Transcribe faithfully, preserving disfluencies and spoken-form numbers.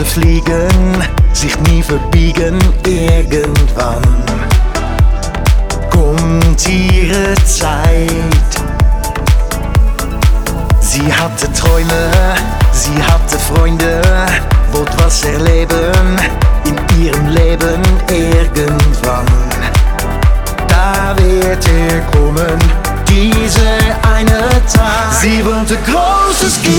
Fliegen, sich nie verbiegen, irgendwann kommt ihre Zeit. Sie hatte Träume, sie hatte Freunde, wollte was erleben in ihrem Leben irgendwann. Da wird er kommen, diese eine Tag. Sie wollte Großes